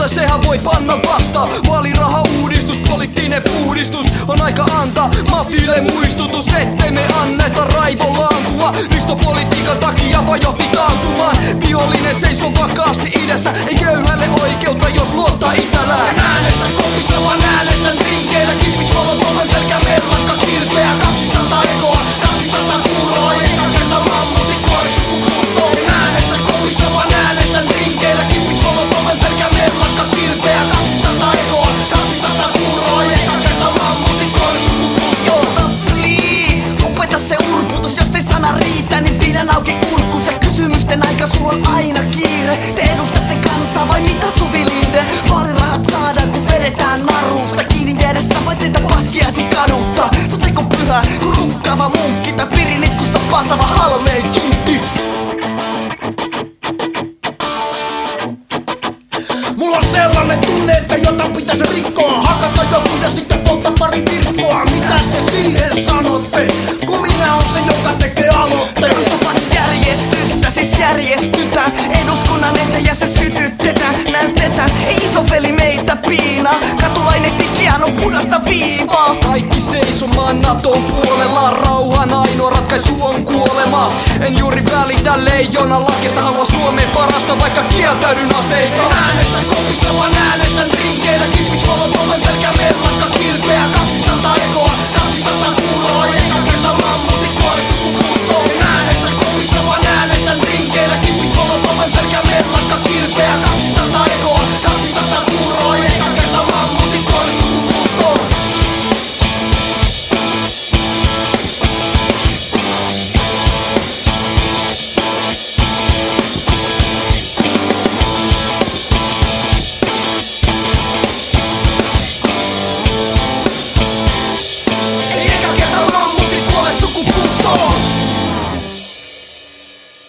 mutta sehän voi panna vasta. Vaalirahauudistus, poliittinen puhdistus, on aika antaa Matille muistutus, ettei me anneta raivolaantua. Ristopolitiikan takia vaan johti taantumaan. Vihollinen seisoo vakaasti idässä, ei köyhälle oikeutta jos luottaa Itälään. En äänestä kopissa vaan äänestän rinkeillä. Kippis-molotoven pelkkä mellakka kilpeä. 200 egoa, 200 kuuroa, eikä kerta mammutin kuorisukupuuttoon. En äänestä kopissa vaan äänestän rinkeillä. Kippis-molotoven pelkkä mellakka kilpeä. 200 egoa, 200 kuuroa, eikä kerta mammutin kuorisukupuuttoon. Please, lopeta se urputus, jos ei sana riitä, niin viilän auki kurkku. Se kysymysten aika, sulla on aina kiire. Te edustatte kansaa vai mitä Suvi Linde? Vaalirahat saadaan kun vedetään narusta. Kiinni jäädessä vai teitä paskiaisi kadutta. Sun teko pyhä, kun rukkaava munkki. Tai pirinitkusta pasava halmeen juntti. Mulla on sellainen tunne, että jotain pitäisi rikkoa. Hakata joku ja sitten poltta pari kirkkoa. Mitäs te siihen sanotte? Kun minä on se, joka tekee aloitteen. Kansavat järjestystä, siis järjestytään. Eduskunnan eteen ja se sytytetään. Näytetään, ei isoveli meitä piinaa. Katulainet ikiään on punaista viivaa. Kaikki seisomaan Naton puolella. Rauhan ainoa ratkaisu on kuolema. En juuri välitä leijonan lakesta. Haluan Suomen parasta vaikka kieltäydyn aseista. En äänestä kopissa vaan äänestän rinkeillä. Kippis-molotoven pelkkä mellakka kilpeä. 200 egoa, 200 kuuroa, eikä